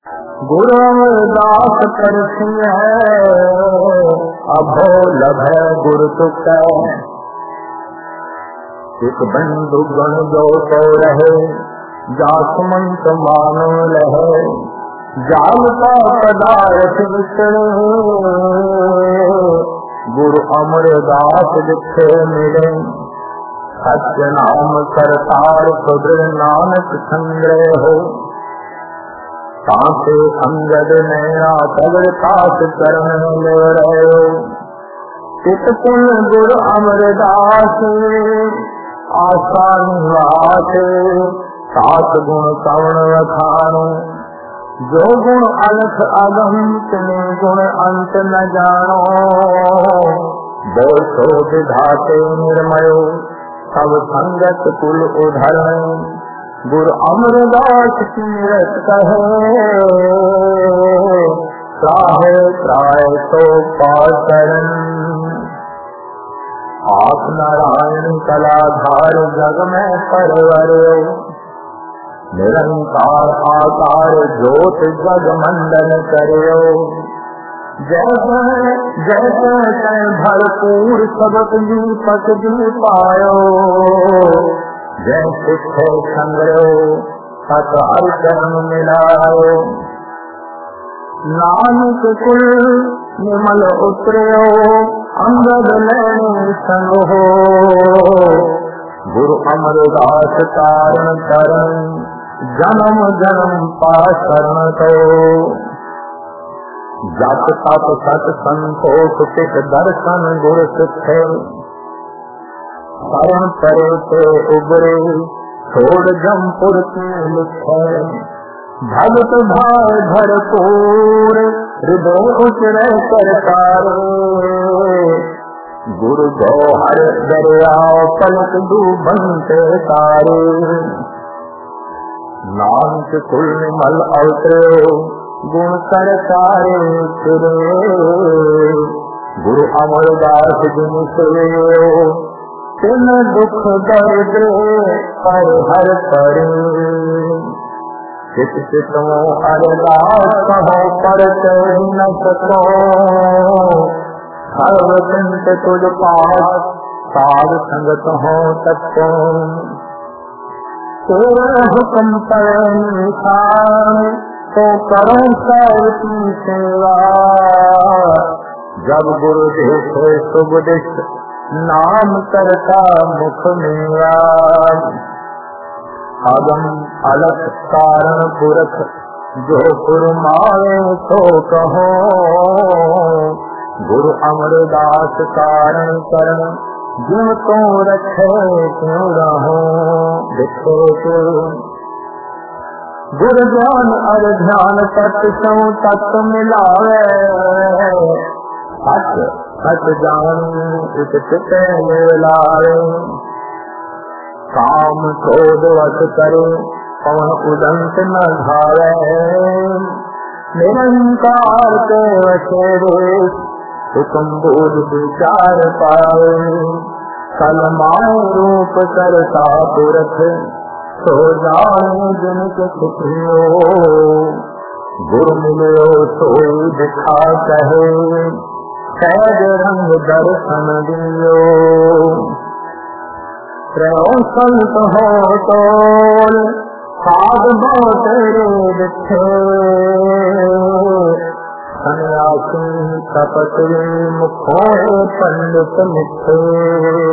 गुरु अमरदास करती है अभो लभै गुरु तुक। एक बंधु गण जो तो रहे जासमंत मानो रहे। जाल का पदार्थ विचरे गुरु अमरदास दिखे मिले। सत्य नाम करतार सुदृढ़ नानक संग्रह हो। ताते अंगद नया तगड़ तास चरण ले रहे। चित पुन गुरु अमरदास आशा निवास। सात गुण कवण वखानो जो गुण अलख अगम तिने गुण अंत न जानो। बोसो विधाते निर्मयो सब संगत कुल उधरण। गुरु अमरदास कीरत कहे त्राहे त्राय तो पाशरण। आप नारायण कलाधार जग में परवर। निरंकार आकार ज्योत जग मंडन करो। जैसे जैसे भरपूर सबक दीपक दी पायो। जैसे संग्रह सत हर जन्म मिलायो। नानक कुल निमल उतरो अंगद लेने संग हो। गुरु अमरदास कारण करण जन्म जन्म पाशरण को। जप तप सत संतोष सिख दर्शन गुरु सिखे। शरण परे से उबरे छोड़ जमपुर के लिखे। भगत भाव भरपूर हृदय उचरे सरकारे। गुरु गौहर दरिया पलक डूबनते तारे। नानक कुल निमल अवतरे गुण करतारे फिरे। गुरु अमरदास जिन से तिन दुख दर्द पर हर करे। चित चितो अरदास कहो पर कह न सको। सर्व चिंत तुझ पास साध संगत हो तत्व। तेरे हुक्म पर निशान तो करो सर की सेवा। जब गुरु देखे शुभ दिश नाम करता मुख मेरा। अगम अलख कारण पुरख जो पुरमाए तो कहो। गुरु अमरदास कारण करण जिन तो रखे क्यों रहो। देखो गुरु ज्ञान अर ध्यान तत्व तत्व मिलावे। सच जान इस चित लावे। काम क्रोध वश करे पवन उदंत न धावे। निरंकार के वशे देश हुक्म बोध विचार पाए। कलमाए रूप करता पुरख सो जाने जिनके सुखियो। गुरु मिलो सोई दिखा कहे कैद रंग दर्शन दियो। त्रयो संत हो तोल साध तेरे दिखे। सन्यासी कपट मुखो पंडित मिथे।